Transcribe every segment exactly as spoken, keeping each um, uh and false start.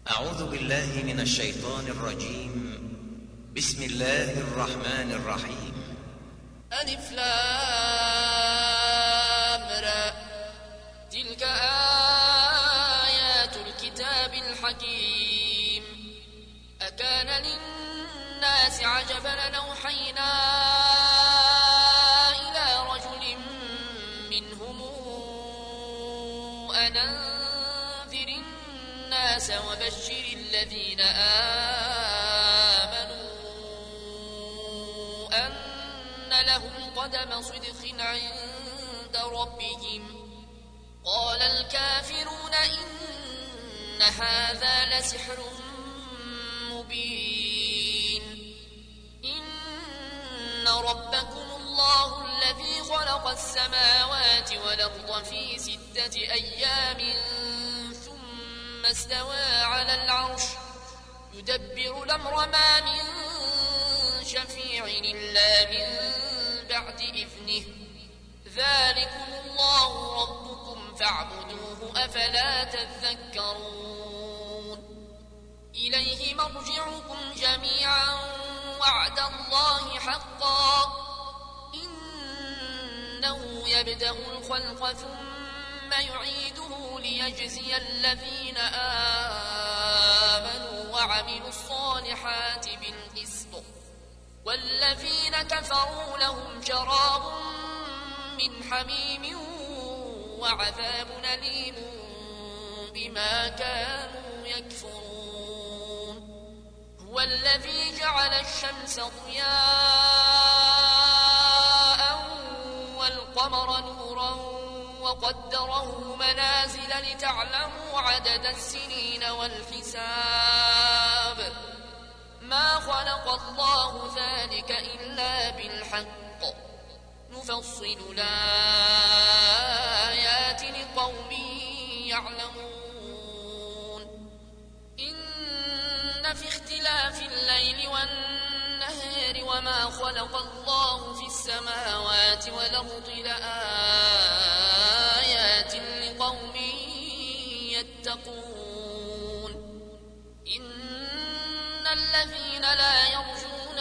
أعوذ بالله من الشيطان الرجيم. بسم الله الرحمن الرحيم. ألف لام را، تلك آيات الكتاب الحكيم. أكان للناس عجبا أن أوحينا إلى رجل منهم أن أنذر الناس وبشر الذين آمنوا أن لهم قدم صدق عند ربهم. قال الكافرون إن هذا لسحر مبين. إن ربكم الله الذي خلق السماوات والأرض في ستة أيام ثم استوى على العرش يدبر الأمر ما من شفيع إلا من بعد إذنه. ذلكم الله ربكم فاعبدوه أفلا تذكرون. إليه مرجعكم جميعا وعد الله حقا إنه يبدأ الخلق ثم يعيده ليجزي الذين آمنوا وعملوا الصالحات بالقسط والذين كفروا لهم شراب من حميم وعذاب أليم بما كانوا يكفرون. هو الذي جعل الشمس ضياء والقمر نورا وقدره منازل لتعلموا عدد السنين والحساب. ما خلق الله ذلك إلا بالحق نفصل الآيات لقوم يعلمون. إن في اختلاف الليل والنهار وما خلق الله في السماوات والأرض لآيات لقوم يتقون. إن الذين لا يرجون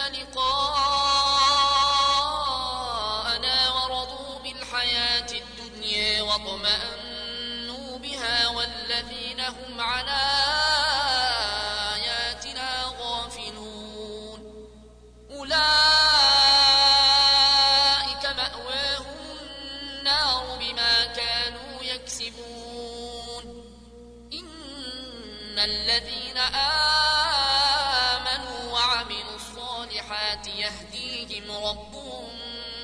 لقاءنا ورضوا بالحياة الدنيا واطمأنوا بها والذين هم عن آياتنا غافلون أولئك مأواهم النار بما كانوا يكسبون. إن الذين آمنوا وعملوا الصالحات يهديهم ربهم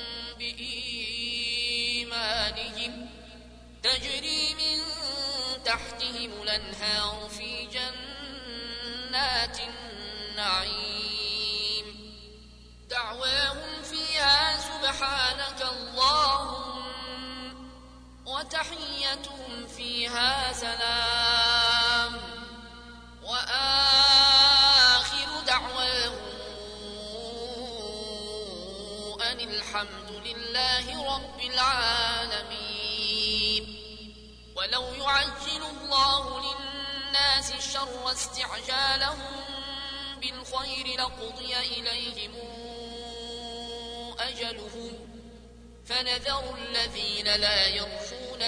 بإيمانهم تجري من تحتهم الأنهار في جنات النعيم. دعواهم فيها سبحانك اللهم وتحيتهم فيها سلام وآخر دعواهم أن الحمد لله رب العالمين. ولو يعجل الله للناس الشر استعجالهم بالخير لقضي إليهم أجلهم فنذر الذين لا يرجون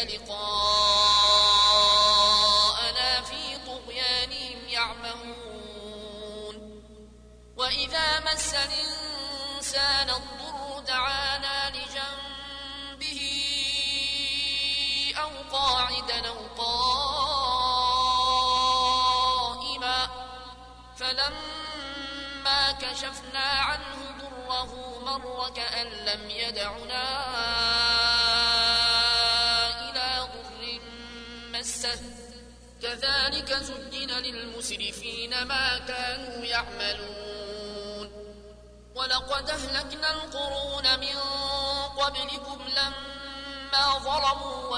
لقاءنا في طغيانهم يعمهون. وإذا مس الإنسان الضر دعانا لجنبه أو قاعدا أو قائما فلما كشفنا عنه ضره مر كأن لم يدعنا إلى ضر مسه. كذلك زين للمسرفين ما كانوا يعملون. ولقد أهلكنا القرون من قبلكم لما ظلموا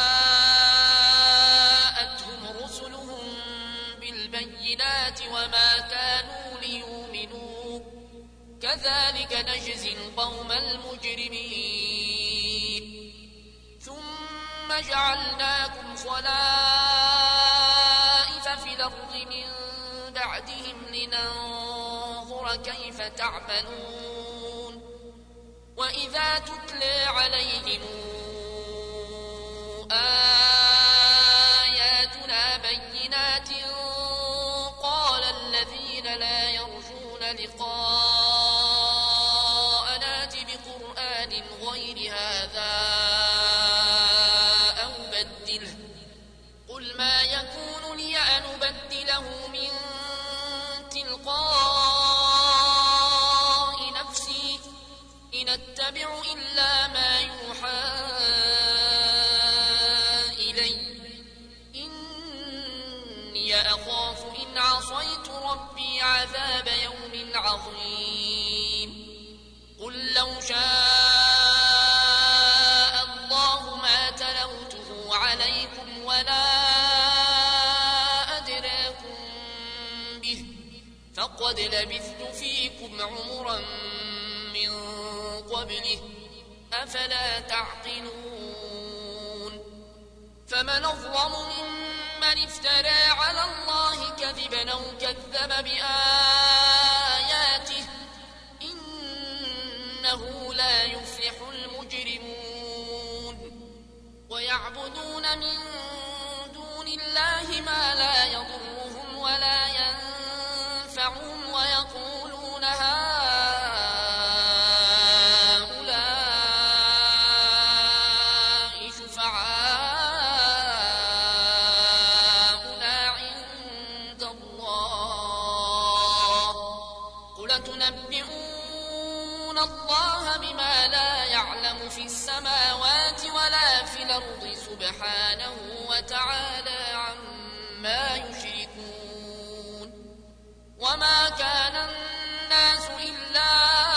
وجاءتهم رسلهم بالبينات وما كانوا ليؤمنوا. كذلك نجزي القوم المجرمين. ثم جعلناكم خلائف في الأرض من بعدهم لننظر كيف تعملون وإذا تتلى عليهم آياتنا بينات قال الذين لا يرجون لقاءنا ائت بقرآن غير هذا أو بدله قل ما يكون لي أن أبدله من تلقاء نفسي إن أتبع إلا ما يوحى إلي إني أخاف إن عصيت ربي عذاب يوم عظيم قل لو شاء الله ما تلوته عليكم ولا أدراكم به فقد لبثت فيكم عمرا من قبله أفلا تعقلون فمن أظلم ممن افترى على الله كذبا أو كذب بآياته إنه لا يفلح المجرمون ويعبدون من دون الله ما لا يضرهم ولا ينفعهم ويقولون هؤلاء شفعاؤنا عند الله قل تنبئون الله بما لا يعلم في السماوات ولا في الأرض سبحانه وتعالى عما يشركون وما كان الناس إلا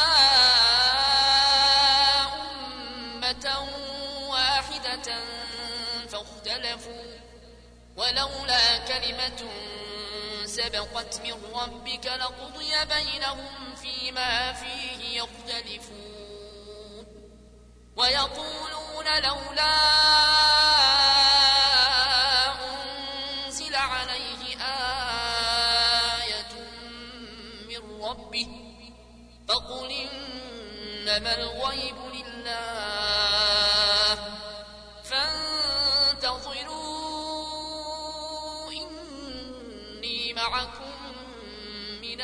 أمة واحدة فاختلفوا ولولا كلمة سبقت من ربك لقضي بينهم فيما فيه يختلفون ويقولون لولا أنزل عليه آية من ربه فقل إنما الغيب لله فانتظروا إني معكم من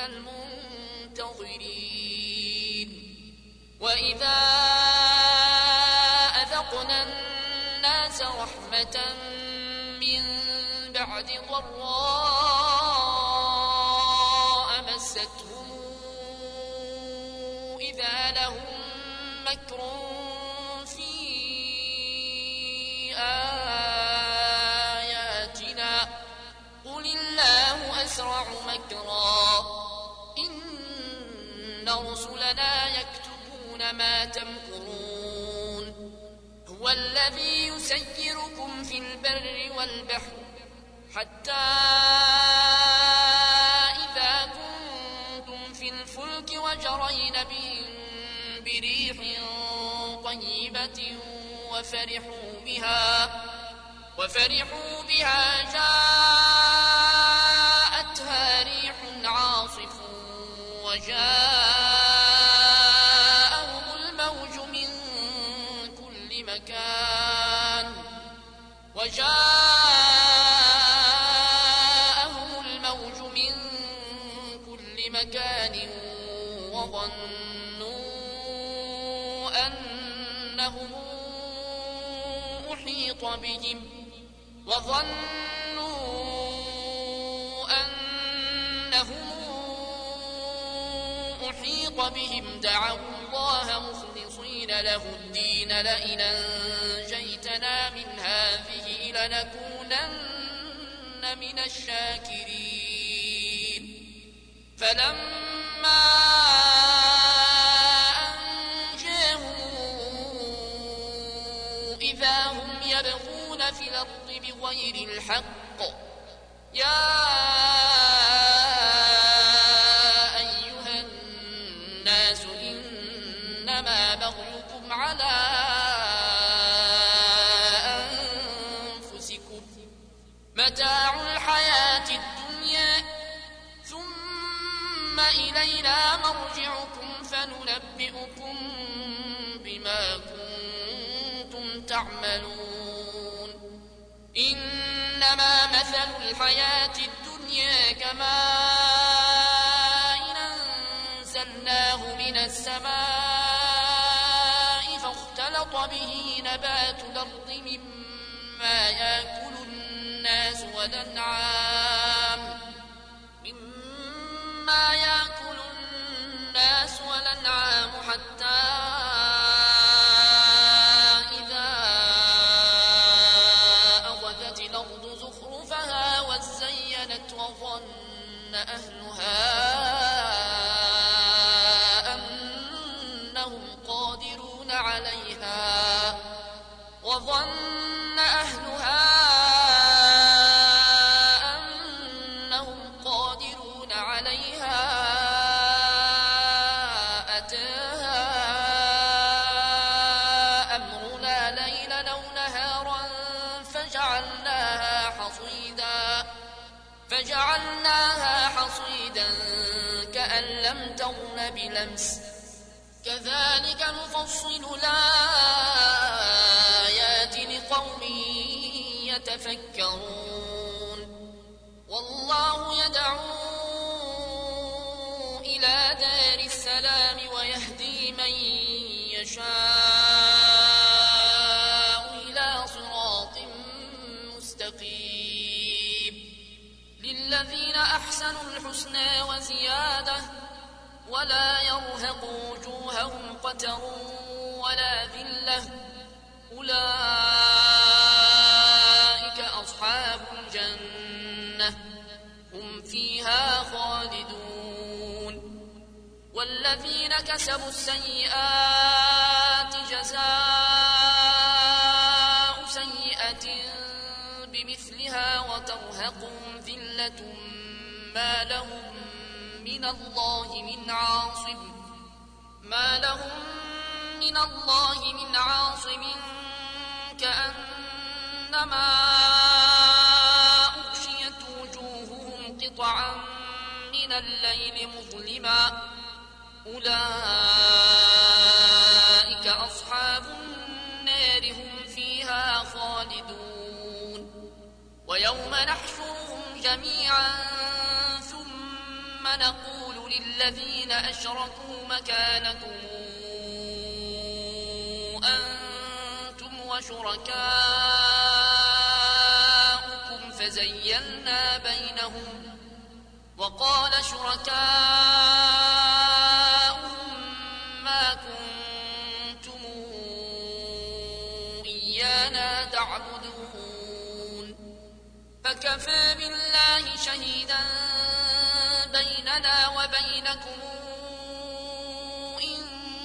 المنتظرين وإذا أذقنا الناس رحمة من بعد ضراء مستهم إذا لهم مكر في آياتنا قل الله أسرع مكرا إن رسلنا يكتبون ما تمكرون هو الذي يسيركم في البر والبحر حتى إذا كنتم في الفلك وجرين بهم بريح طيبة وفرحوا بها وفرحوا بها جاءتها ريح عاصف وجاءهم الموج من كل مكان وجاءهم الموج من كل مكان وظنوا أنهم أحيط بهم وظنوا أنهم أحيط بهم دعوا الله مخلصين له الدين لئن أنجيتنا من هذه لنكونن من الشاكرين فلما إذا هم يبغون في الأرض بغير الحق يا أيها الناس إنما بغيكم على أنفسكم متاع الحياة الدنيا إلينا مرجعكم فننبئكم بما كنتم تعملون إنما مثل الحياة الدنيا كماء أنزلناه من السماء فاختلط به نبات الأرض مما يأكل الناس والأنعام مما يأكل الناس والأنعام حتى إذا أخذت الأرض زخرفها وزينت وظن أهلها أنهم قادرون عليها وظن أهلها أنهم قادرون عليها أتاها أمرنا ليلا أو نهارا فجعلناها حصيدا فجعلناها حصيدا كأن لم تغن بلمس كذلك نفصل الآيات لقوم يتفكرون والله يدعو إلى دار السلام ويهدي من يشاء إلى صراط مستقيم للذين أحسنوا الحسنى وزيادة ولا يرهق وجوههم قتر ولا ذلة أولئك أصحاب الجنة هم فيها خالدون والذين كسبوا السيئات جزاء سيئة بمثلها وترهقهم ذلة ما لهم من الله من عاصم ما لهم من الله من عاصم كأنما أغشيت وجوههم قطعا من الليل مظلما أولئك أصحاب النار هم فيها خالدون ويوم نحشرهم جميعا ثم نقول للذين أشركوا مكانكم أنتم وشركاؤكم فزيلنا بينهم وقال شركاؤهم ما كنتم إيانا تعبدون فكفى بالله شهيدا بيننا وبينكم إن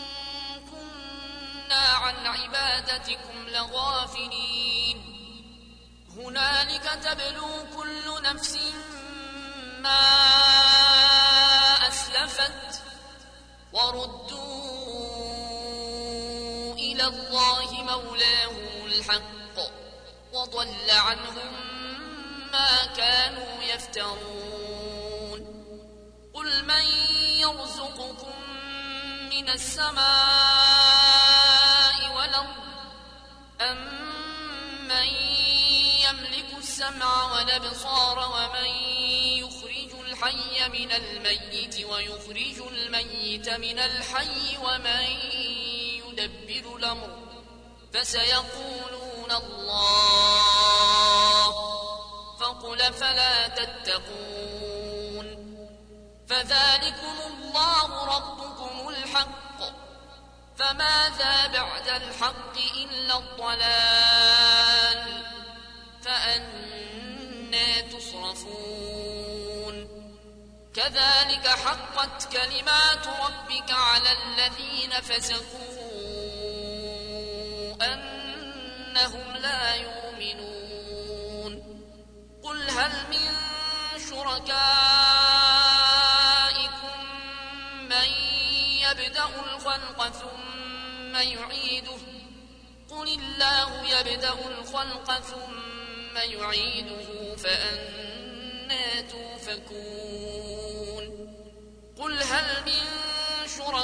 كنا عن عبادتكم لغافلين هنالك تبلو كل نفس ما أسلفت وردوا إلى الله مولاهم الحق وضل عنهم ما كانوا يفترون قل من يرزقكم من السماء والأرض أم من يملك السمع والأبصار ومن يخرج الحي من الميت ويخرج الميت من الحي ومن يدبر الأمر فسيقولون الله فقل فلا تتقون فذلكم الله ربكم الحق فماذا بعد الحق إلا الضلال فأنى تصرفون كذلك حقت كلمات ربك على الذين فسقوا أنهم لا يؤمنون قل هل من شركائكم من يبدأ الخلق ثم يعيده قل الله يبدأ الخلق ثم يعيده فأنى توفكون قل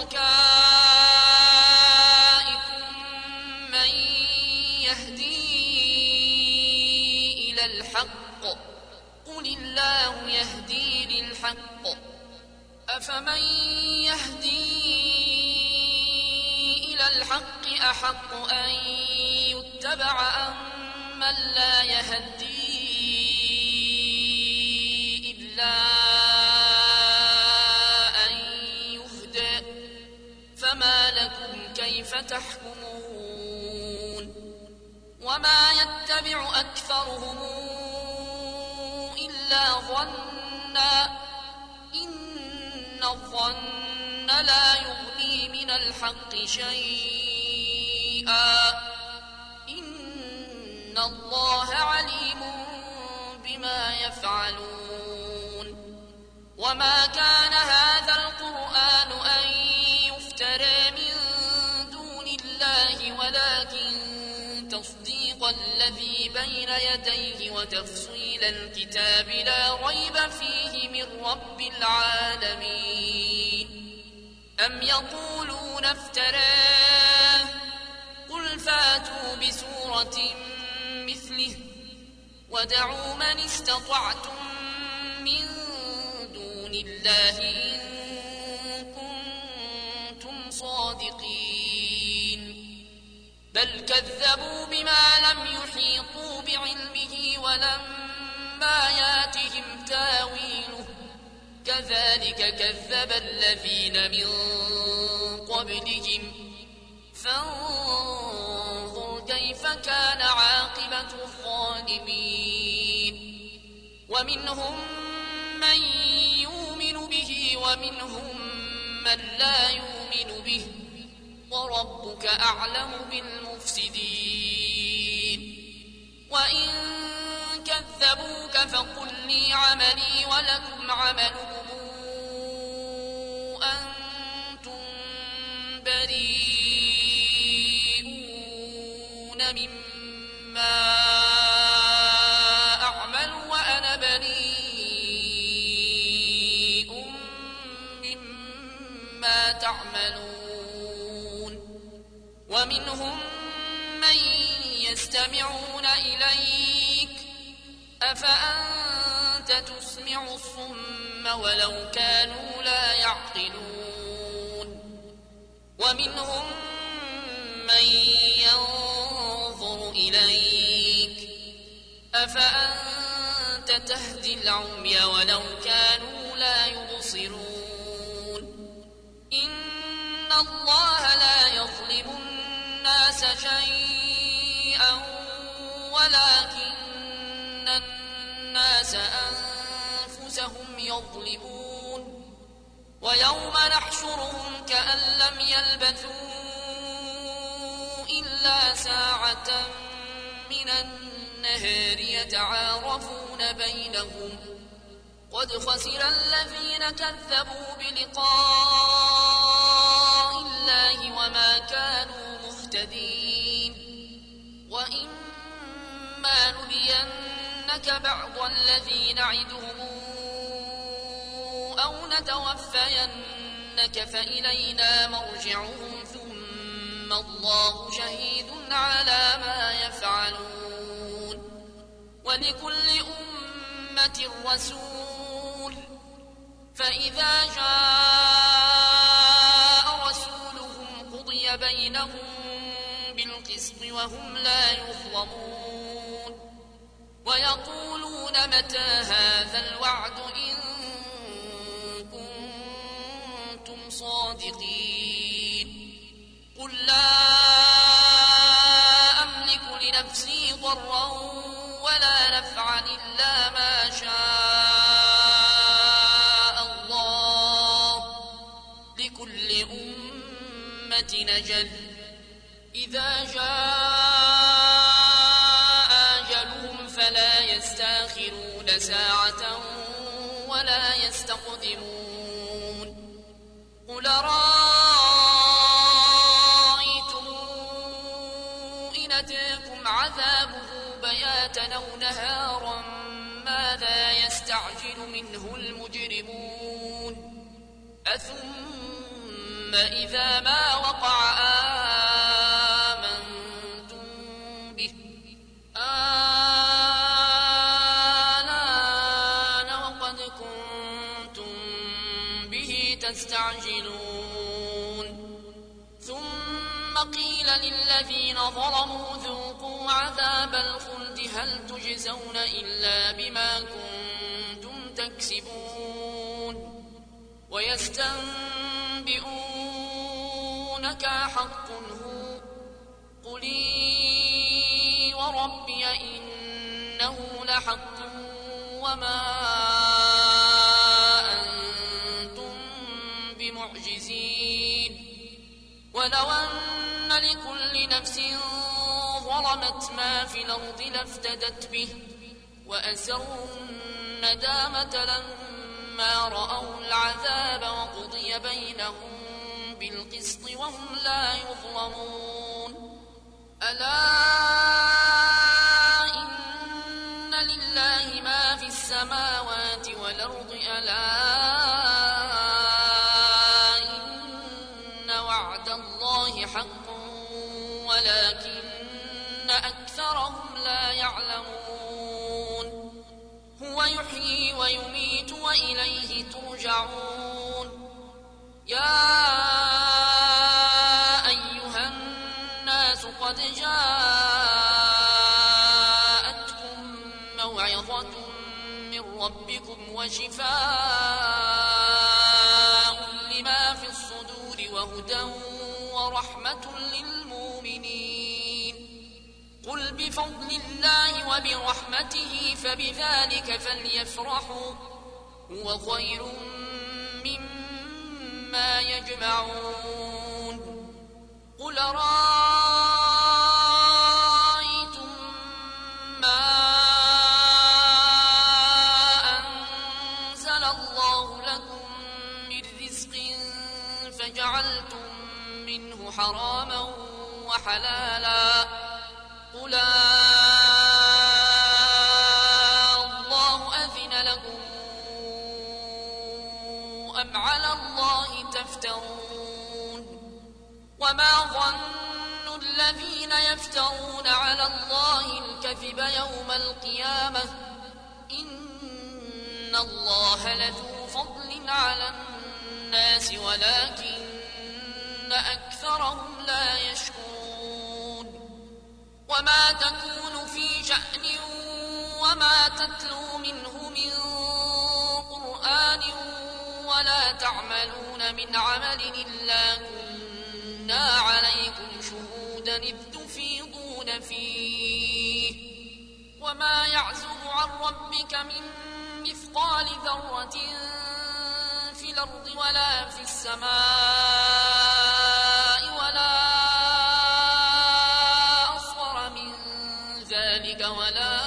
شركائكم من يهدي إلى الحق قل الله يهدي للحق أفمن يهدي إلى الحق أحق أن يتبع أم من لا يهدي إلا أن يهدى فما لكم كيف تحكمون وما يتبع أكثرهم إلا ظنا إن الظن لا يغني من الحق شيئا إن الله عليم بما يفعلون وما كان هذا القرآن أن يفترى من دون الله ولكن تصديق الذي بين يديه وتفصيل الكتاب لا ريب فيه من رب العالمين أم يقولون افتراه قل فاتوا بسورة مثله ودعوا من استطعتم من دون الله إن كنتم صادقين بل كذبوا بما لم يحيطوا بعلمه ولما ياتهم تاويله كذلك كذب الذين من قبلهم فانظر كيف كان عاقبة الظالمين ومنهم من يؤمن به ومنهم من لا يؤمن به وربك أعلم بالمفسدين وإن كذبوك فقل لي عملي ولكم عملكم أنتم بريئون مما أعمل وأنا بريء مما تعملون ومنهم من يستمعون إليك أفأنت تسمع الصم ولو كانوا لا يعقلون ومنهم من ينظر إليك أفأنت تهدي العمي ولو كانوا لا يبصرون إن الله لا يظلم الناس شيئا ولكن الناس أنفسهم يظلمون ويوم نحشرهم كأن لم يلبثوا إلا ساعة من النهار يتعارفون بينهم قد خسر الذين كذبوا بلقاء الله وما كانوا مهتدين وإما نرينك بعض الذي نعدهم أو نتوفينك فإلينا مرجعهم ثم الله شهيد على ما يفعلون ولكل أمة رسول فإذا جاء رسولهم قضي بينهم بالقسط وهم لا يظلمون ويقولون متى هذا الوعد إن كنتم صادقين قل لا أملك لنفسي ضرا ولا نفعا إلا ما شاء الله لكل أمة أجل إذا جاء أجلهم فلا يستأخرون ساعة ولا يستقدمون قل رأيتم إن أتاكم عذابه بياتا أو نهارا ماذا يستعجل منه المجرمون أثم إذا ما وقع آمنتم به آلان وقد كنتم به تستعجلون ثم قيل للذين ظلموا ذوقوا عذاب الخلد هل تجزون إلا بما كنتم تكسبون ويستنبئونك حق هو قل إي وربي إنه لحق وما أنتم بمعجزين ولو أن لكل نفس ظلمت ما في الأرض لافتدت به وأسروا الندامة لما رأوا العذاب وقضي بينهم بالقسط وهم لا يظلمون ألا إن لله ما في السماوات والأرض ألا إن وعد الله حق ولكن أكثرهم لا يعلمون هو يحيي ويميت وإليه ترجعون يا أيها الناس قد جاءتكم موعظة من ربكم وشفاء لما في الصدور وهدى ورحمة للمؤمنين قل بفضل الله وبرحمته فبذلك فليفرحوا هو خير مما يجمعون قل رأيتم ما أنزل الله لكم من رزق فجعلتم منه حراما وحلالا قل الله أذن لكم أم على الله تفترون وما ظن الذين يفترون على الله الكذب يوم القيامة إن الله لذو فضل على الناس ولكن أكثرهم لا يشكرون وما تكون في شأن وما تتلو منه من قرآن ولا تعملون من عمل إلا كنا عليكم شهودا إذ تفيضون فيه وما يعزب عن ربك من مثقال ذرة في الأرض ولا في السماء ولا أصغر من ذلك ولا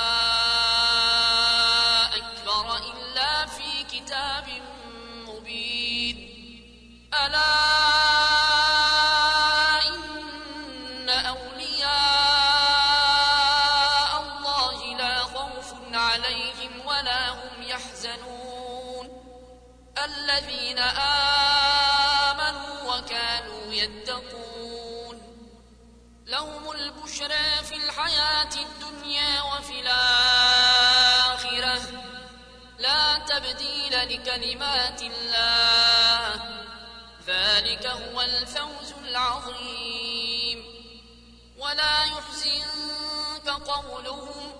أكبر إلا في كتاب مبين ألا إن أولياء الله لا خوف عليهم ولا هم يحزنون الذين آمنوا وكانوا يتقون لهم البشرى في الحياة الدنيا وفي الآخرة لا تبديل لكلمات الله ذلك هو الفوز العظيم ولا يحزنك قولهم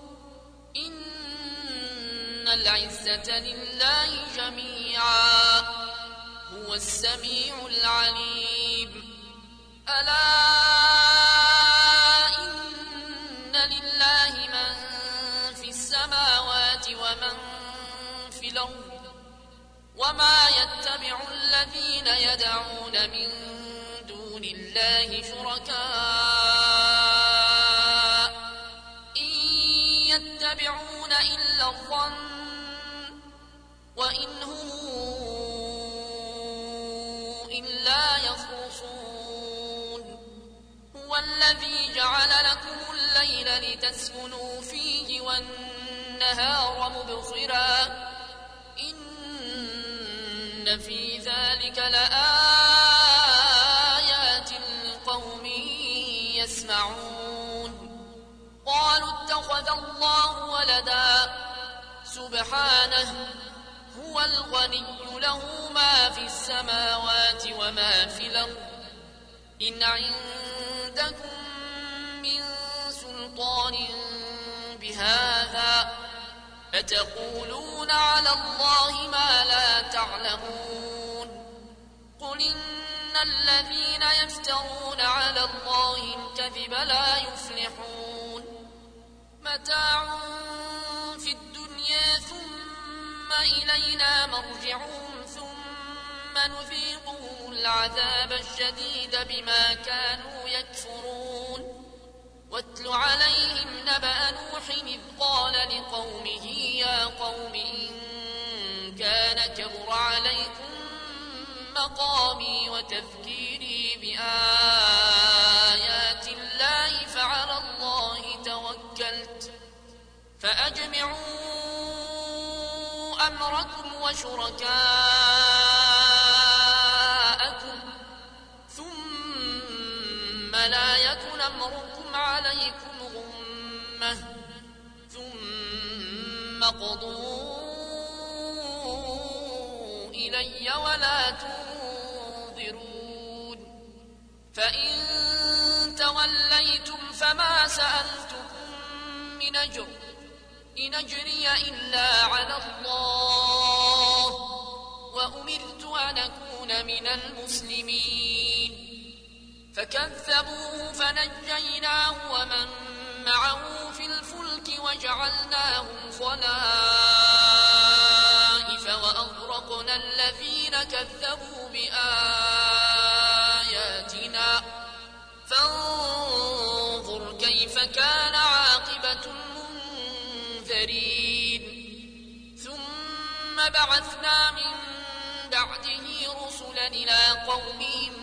إن العزة لله جميعا هو السميع العليم ألا إن لله من في السماوات ومن في الأرض وما يتبع الذين يدعون من دون الله شركاء إن يتبعون إلا الظن وإن هم إلا يخرصون هو الذي جعل لكم الليل لتسكنوا فيه والنهار مبصرا إن في ذلك لآية اتخذ الله ولدا سبحانه هو الغني له ما في السماوات وما في الأرض إن عندكم من سلطان بهذا أتقولون على الله ما لا تعلمون قل إن الذين يفترون على الله الكذب لا يفلحون متاع في الدنيا ثم إلينا مرجعهم ثم نذيقهم العذاب الشديد بما كانوا يكفرون واتل عليهم نبأ نوح إذ قال لقومه يا قوم إن كان كبر عليكم مقامي وتذكيري بآيات الله فعلى الله توكلت فأجمعوا أمركم وشركاءكم ثم لا يكن أمركم عليكم غمة ثم قضوا إلي ولا تنظرون فإن توليتم فما سألتكم من أجر إن أجري إلا على الله وأمرت أن أكون من المسلمين فكذبوه فنجيناه ومن معه في الفلك وجعلناهم خلائف وأغرقنا الذين كذبوا بآياتنا فانظر كيف كان عاقبة المنذرين ثم بعثنا من بعده رسلا إلى قومهم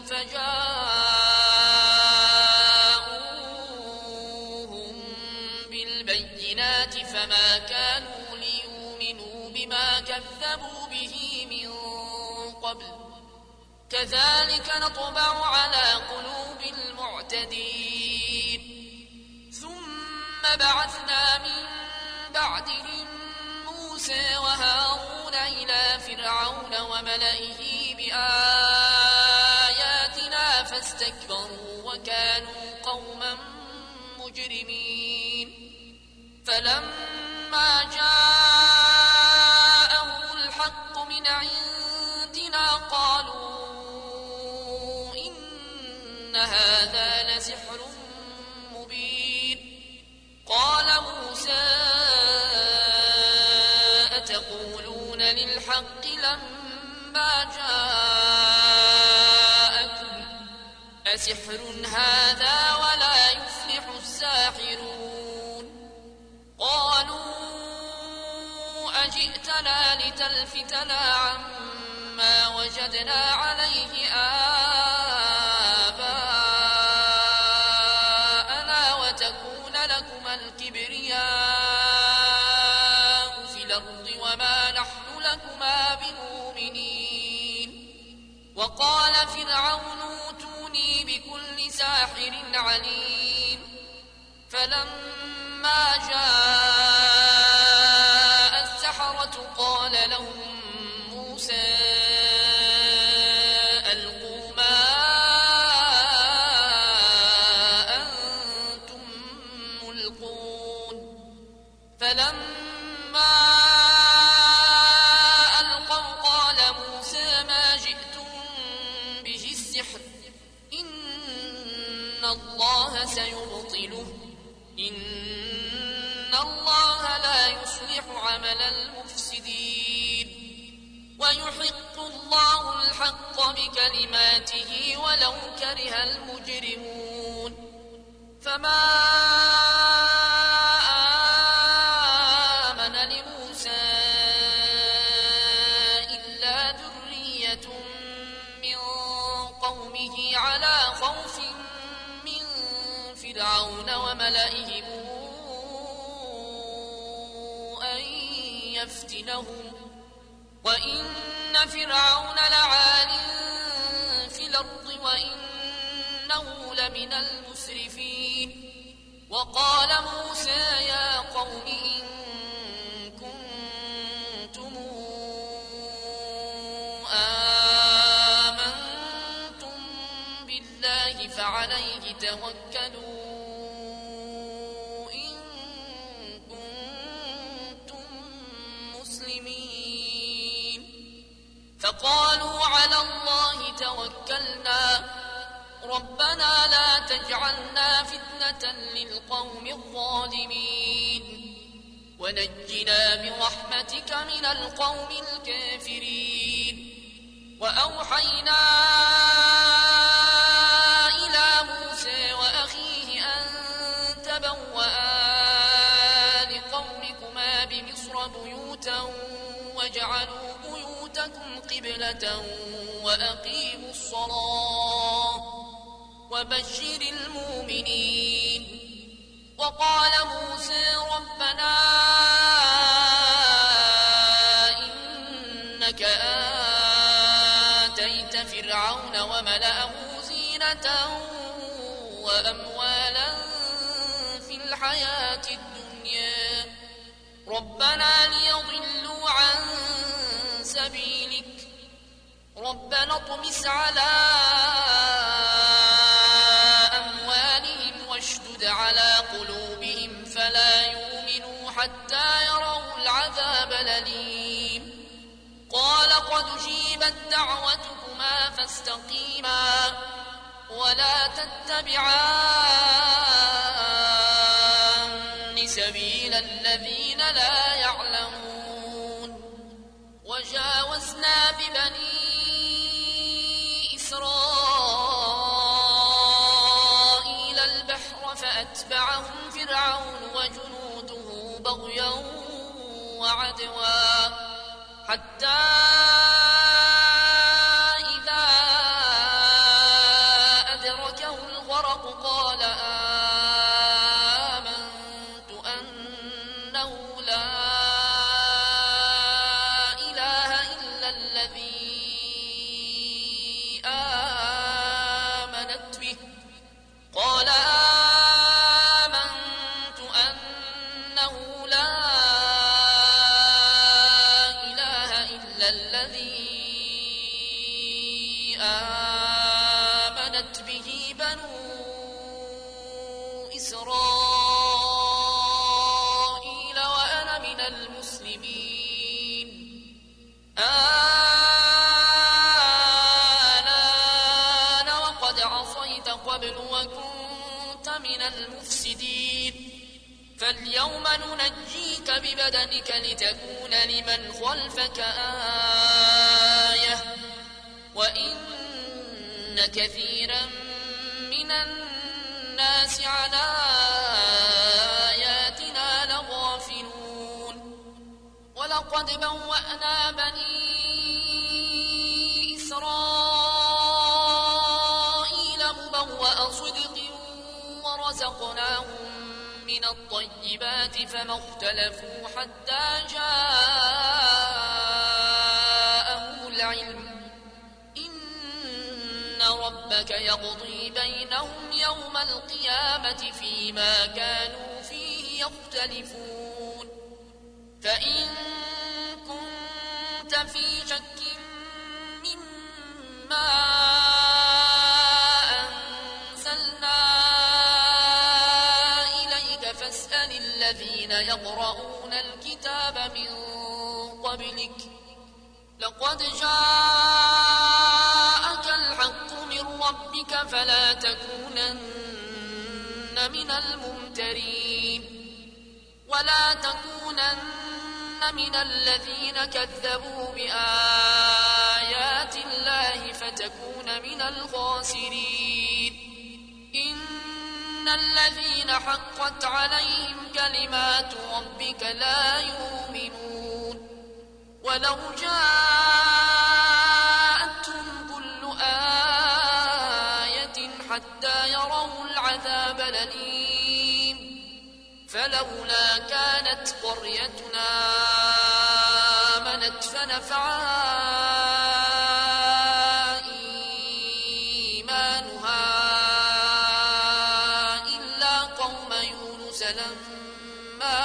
فجاءوهم بالبينات فما كانوا ليؤمنوا بما كذبوا به من قبل كذلك نطبع على قلوب المعتدين ثم بعثنا من بعدهم موسى وهارون إلى فرعون وملئه بآياتنا فاستكبروا وكانوا قوما مجرمين فلما جاءهم الحق من عندنا قالوا إن هذا لسحر مبين قال موسى أتقولون للحق لما جاءكم أسحر هذا ولا يفلح الساحرون قالوا أجئتنا لتلفتنا عما وجدنا عليه آباءنا وتكون لكما الكبرياء في الأرض وما نحن لكما بمؤمنين وقال فرعون اوتوني بكل ساحر عليم فلما جاء السحرة قال لهم موسى ألقوا ما أنتم ملقون فلما ألقوا قال موسى ما جئتم به السحر إن الله سيبطله إن الله لا يصلح عمل المفسدين ويحق الله الحق بكلماته ولو كره المجرمون فما آمن لموسى إلا ذرية من قومه على خوف من فرعون وملئهم أن يفتنهم وإن فرعون لعال في الأرض وإنه لمن المسرفين وقال موسى يا قوم إن كنتم آمنتم بالله فعليه توكلوا إن كنتم مسلمين. فقالوا على الله توكلنا ربنا لا تجعلنا فتنة للقوم الظالمين ونجنا برحمتك من القوم الكافرين. وأوحينا إلى موسى وأخيه أن تبوأ لقومكما بمصر بيوتا واجعلوا بيوتكم قبلة وأقيموا الصلاة وبشر المؤمنين. وقال موسى ربنا إنك آتيت فرعون وملأه زينة وأموالا في الحياة الدنيا ربنا ليضلوا عن سبيلك ربنا اطمس على واشدد على قلوبهم فلا يؤمنوا حتى يروا العذاب الأليم. قال قد أجيبت دعوتكما فاستقيما ولا تتبعان سبيل الذين لا يعلمون. وجاوزنا ببني إسرائيل فأتبعهم فرعون وجنوده بغيا وعدوا حتى إذا أدركه الغرق قال آمنت أنه لا إله إلا الذي آمنت به قال آمنت به بنو إسرائيل وأنا من المسلمين. آلان وقد عصيت قبل وكنت من المفسدين فاليوم ننجيك ببدنك لتكون لمن خلفك آية وإن كثيرا من الناس على آياتنا لغافلون. ولقد بوأنا بني إسرائيل مبوأ صدق ورزقناهم من الطيبات فما اختلفوا حتى جاءهم العلم إن ربك يقضي بينهم يوم القيامة فيما كانوا فيه يختلفون. فإن كنت في شك مما أنزلنا إليك فاسأل الذين يقرؤون الكتاب من قبلك لقد جاءك الحق من ربك فلا تكونن من الممترين ولا تكونن من الذين كذبوا بآيات الله فتكون من الخاسرين. إن الذين حقت عليهم كلمات ربك لا يؤمنون ولو جاءتهم كل آية حتى يروا العذاب الأليم فلولا كانت قريتنا آمنت فنفعها إيمانها إلا قوم يوسف لما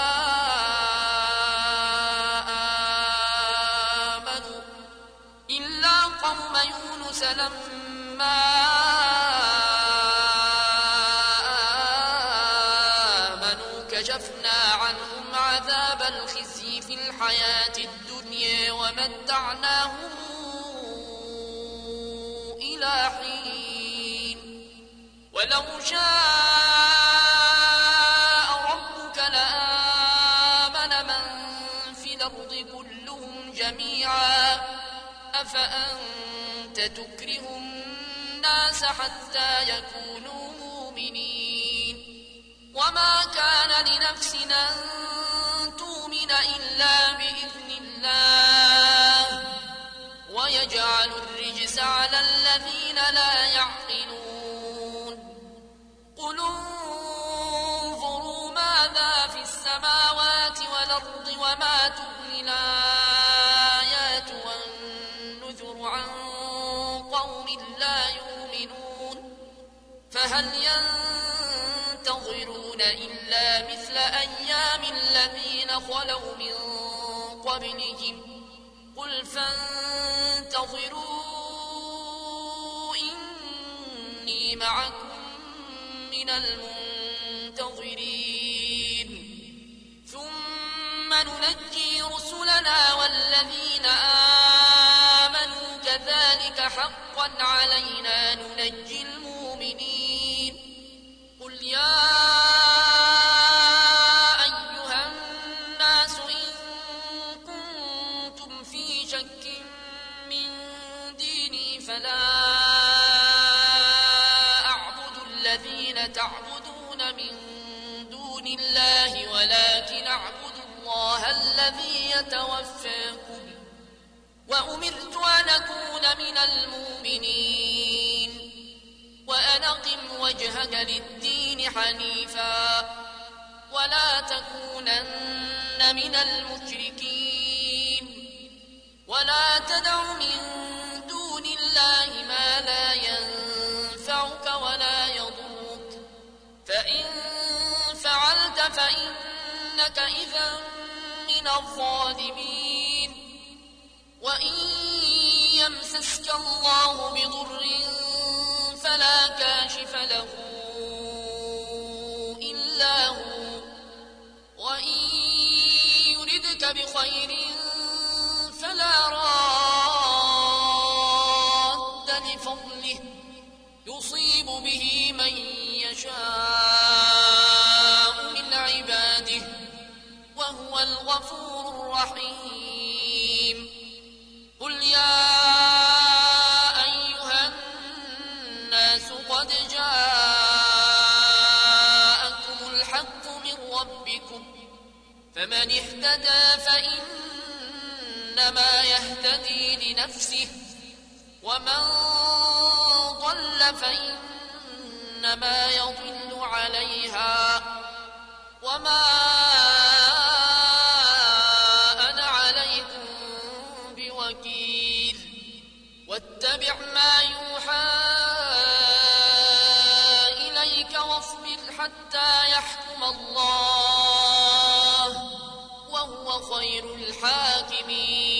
آمنوا إلا قوم يونس لما آمنوا كشفنا عنهم عذاب الخزي في الحياة الدنيا ومتعناهم إلى حين ولو شاء ربك لآمن من في الأرض كلهم جميعا أفأنت تكره الناس حتى يكونوا مؤمنين وما كان لنفس أن تؤمن إلا بإذن الله ويجعل الرجس على الذين لا يعقلون قل انظروا ماذا في السماوات والأرض وما تغني الآيات والنذر عن قوم لا يؤمنون فهل ينتظرون إلا مثل أيام الذين خلوا من قبلهم قل فانتظروا إني معكم من المنتظرين ثم ننجي رسلنا والذين آمنوا كذلك حقا علينا ننجي المؤمنين قل يا أيها الناس إن كنتم في شك من ديني فلا أعبد الذين تعبدون من دون الله ولكن أعبد الله الذي يتوفاكم وأمرت أن أكون من المؤمنين وأن أقم وجهك للدين حنيفا ولا تكونن من المشركين ولا تدع من دون الله ما لا ينفعك ولا يضرك فإن فعلت فإنك إذا من الظالمين وإن يمسسك الله بضر فلا كاشف له إلا هو وإن يردك بخير فلا راد لفضله يصيب به من يشاء من عباده وهو الغفور الرحيم قل يا أيها الناس قد جاءكم الحق من ربكم فمن اهتدى فإنما يهتدي لنفسه ومن ضل فإنما يضل عليها وما أنا عليكم بوكيل واتبع ما يوحى إليك واصبر حتى يحكم الله وهو خير الحاكمين